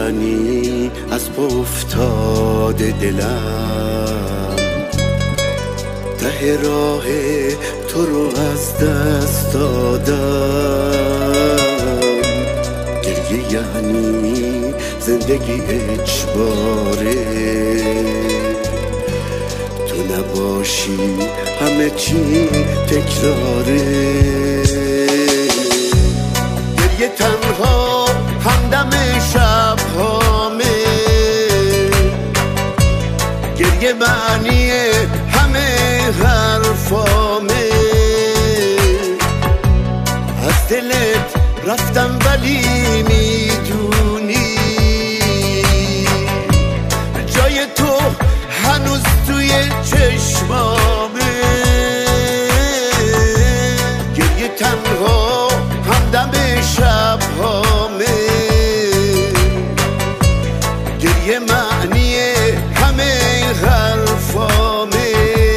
یعنی از پا افتاده دلم، ته راه تو رو از دست دادم. گریه یعنی زندگی اجباره، تو نباشی همه چی تکراره. گریه تنها همدم شب‌هامه، گریه معنی همه حرفامه. از دلت رفتم ولی میدونی جای تو هنوز توی چشمامه. گریه تنها همدم شب‌هامه، گریه معنی همه حرفامه.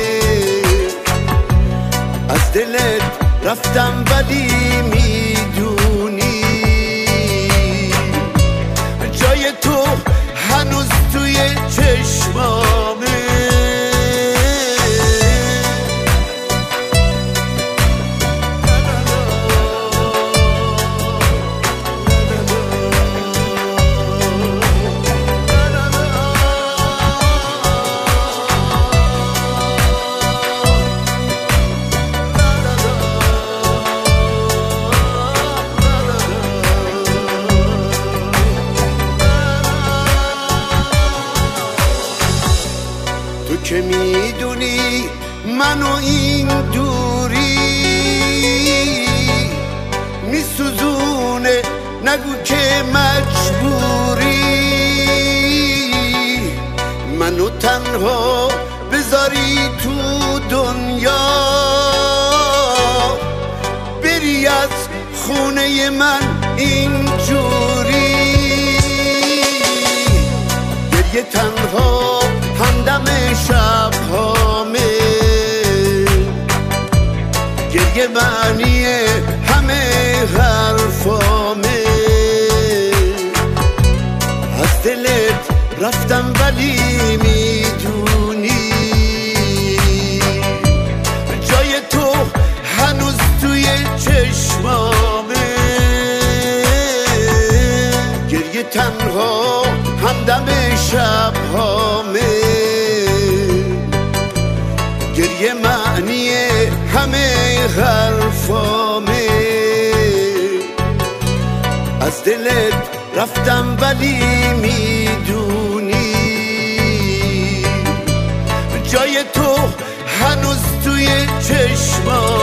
از دلت رفتم ولی میدونی جای تو هنوز توی چشمامه. تو که میدونی منو این دوری میسوزونه، نگو که مجبوری منو تنها بذاری تو دنیا، بری از خونه من اینجوری. گریه تنها همدم شب‌هامه، گریه معنی همه حرفامه. از دلت رفتم ولی میدونی جای تو هنوز توی چشمامه. گریه تنها همدم شب‌هامه، گریه معنی همه حرفامه. از دلت رفتم ولی میدونی جای تو هنوز توی چشمام.